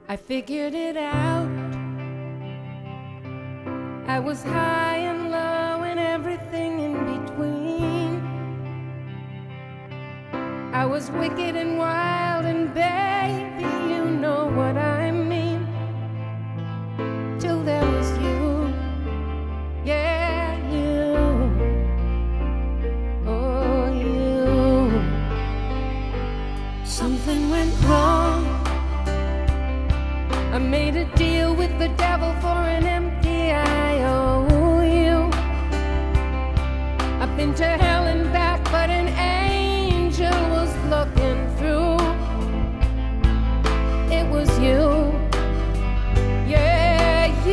I figured it out. I was high and low and everything in between. I was wicked and wild and bad.